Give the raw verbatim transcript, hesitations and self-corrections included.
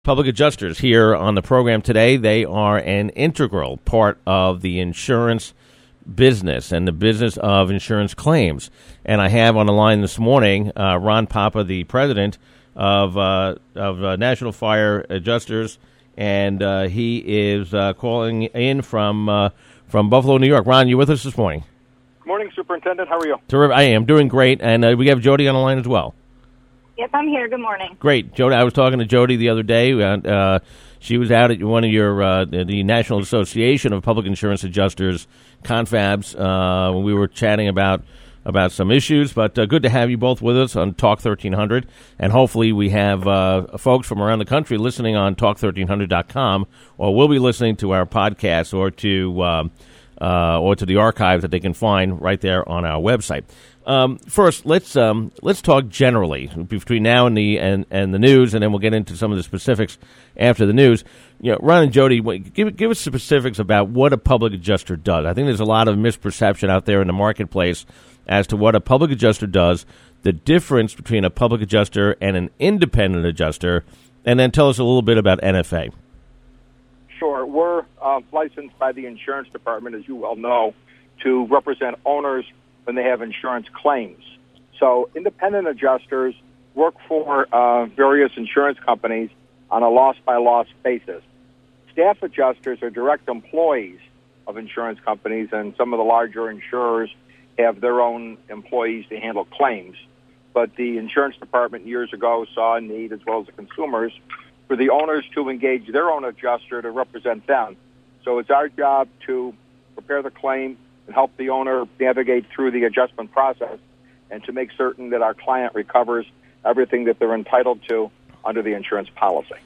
Public adjusters here on the program today. They are an integral part of the insurance business and the business of insurance claims. And I have on the line this morning uh, Ron Papa, the president of uh, of uh, National Fire Adjusters, and uh, he is uh, calling in from uh, from Buffalo, New York. Ron, you with us this morning? Good morning, Superintendent. How are you? Terrific. I am doing great, and uh, we have Jody on the line as well. Yes, I'm here. Good morning. Great. Jody, I was talking to Jody the other day. Uh, she was out at one of your, uh, the National Association of Public Insurance Adjusters, Confabs, uh, when we were chatting about about some issues. But uh, good to have you both with us on Talk thirteen hundred. And hopefully we have uh, folks from around the country listening on talk thirteen hundred dot com, or will be listening to our podcast or to um, uh, or to the archives that they can find right there on our website. Um, first, let's um, let's talk generally between now and the and, and the news, and then we'll get into some of the specifics after the news. You know, Ron and Jody, give give us specifics about what a public adjuster does. I think there's a lot of misperception out there in the marketplace as to what a public adjuster does, the difference between a public adjuster and an independent adjuster, and then tell us a little bit about N F A. Sure. We're uh, licensed by the insurance department, as you well know, to represent owners when they have insurance claims. So independent adjusters work for uh, various insurance companies on a loss-by-loss basis. Staff adjusters are direct employees of insurance companies, and some of the larger insurers have their own employees to handle claims. But the insurance department years ago saw a need, as well as the consumers, for the owners to engage their own adjuster to represent them. So it's our job to prepare the claim and help the owner navigate through the adjustment process, and to make certain that our client recovers everything that they're entitled to under the insurance policy.